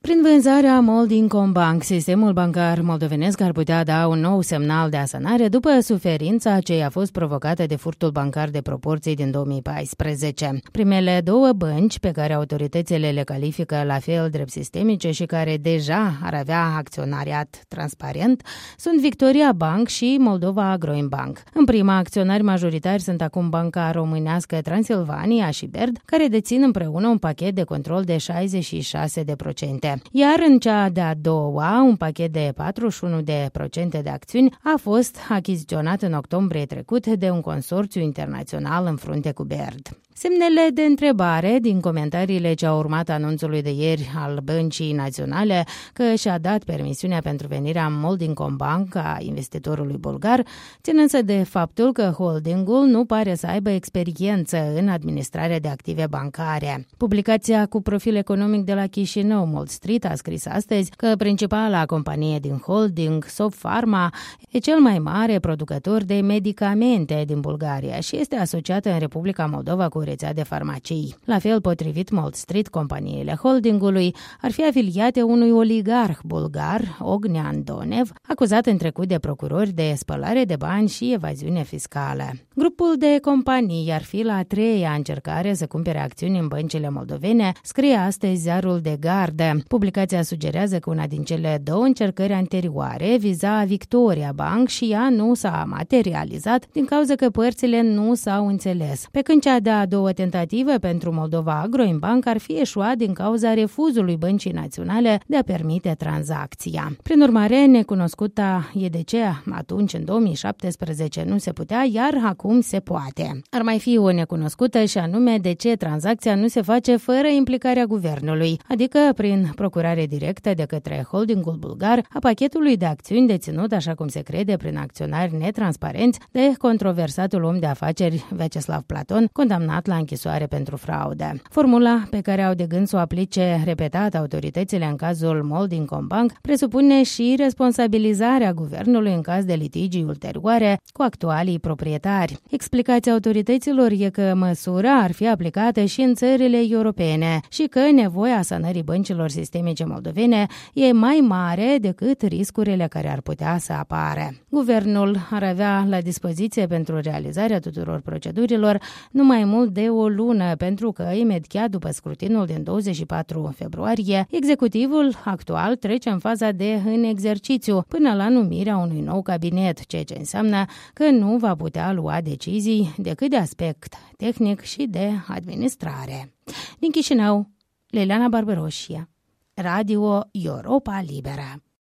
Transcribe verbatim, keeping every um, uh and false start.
Prin vânzarea Moldingcombank, sistemul bancar moldovenesc ar putea da un nou semnal de asanare după suferința ce i-a fost provocată de furtul bancar de proporții din două mii paisprezece. Primele două bănci pe care autoritățile le califică la fel drept sistemice și care deja ar avea acționariat transparent sunt Victoria Bank și Moldova Agroimbank. În prima, acționari majoritari sunt acum Banca Românească Transilvania și Berd, care dețin împreună un pachet de control de șaizeci și șase de procente. Iar în cea de-a doua, un pachet de patruzeci și unu de procente de acțiuni a fost achiziționat în octombrie trecut de un consorțiu internațional în frunte cu Berd. Semnele de întrebare din comentariile ce au urmat anunțului de ieri al Băncii Naționale că și-a dat permisiunea pentru venirea Moldingcombank a investitorului bulgar, țin însă de faptul că holdingul nu pare să aibă experiență în administrarea de active bancare. Publicația cu profil economic de la Chișinău, Mold Street, a scris astăzi că principala companie din holding, Soft Pharma, e cel mai mare producător de medicamente din Bulgaria și este asociată în Republica Moldova cu rețea de farmacii. La fel, potrivit Mold Street, companiile holdingului ar fi afiliate unui oligarh bulgar, Ognean Donev, acuzat în trecut de procurori de spălare de bani și evaziune fiscală. Grupul de companii ar fi la a treia încercare să cumpere acțiuni în băncile moldovene, scrie astăzi ziarul de Gardă. Publicația sugerează că una din cele două încercări anterioare viza Victoria Bank și ea nu s-a materializat din cauza că părțile nu s-au înțeles, pe când cea de-a două tentative pentru Moldova Agroimbank ar fi eșuat din cauza refuzului Băncii Naționale de a permite tranzacția. Prin urmare, necunoscuta e de ce atunci, în două mii șaptesprezece, nu se putea, iar acum se poate. Ar mai fi o necunoscută și anume de ce tranzacția nu se face fără implicarea guvernului, adică prin procurare directă de către holdingul bulgar a pachetului de acțiuni deținut, așa cum se crede, prin acționari netransparenți de controversatul om de afaceri Vyacheslav Platon, condamnat la închisoare pentru fraudă. Formula pe care au de gând să o aplice repetat autoritățile în cazul Moldingcombank presupune și responsabilizarea guvernului în caz de litigii ulterioare cu actualii proprietari. Explicația autorităților e că măsura ar fi aplicată și în țările europene și că nevoia sanării băncilor sistemice moldovene e mai mare decât riscurile care ar putea să apară. Guvernul ar avea la dispoziție pentru realizarea tuturor procedurilor numai mult de o lună, pentru că imediat după scrutinul din douăzeci și patru februarie, executivul actual trece în faza de în exercițiu până la numirea unui nou cabinet, ceea ce înseamnă că nu va putea lua decizii decât de aspect tehnic și de administrare. Din Chișinău, Leliana Barbaroșia, Radio Europa Liberă.